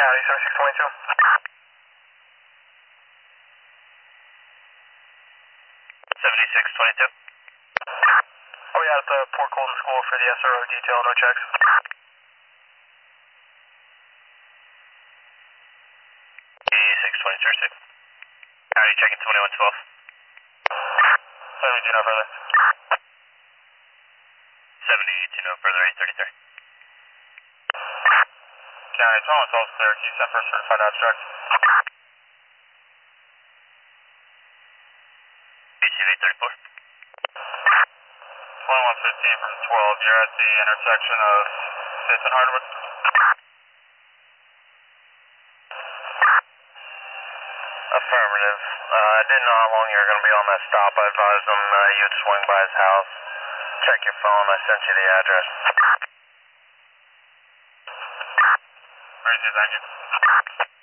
County 7622. Oh yeah, at the Port Colton School for the SRO detail, no checks. 8622. County checking 2112. 72 no further. 72 no further, 833. County 2112 clear, can you send for a certified abstract? BCV 34. 2115 from 12, you're at the intersection of 5th and Hardwood. Affirmative. I didn't know how long you were going to be on that stop. I advised him you'd swing by his house. Check your phone, I sent you the address. Alright, thank you.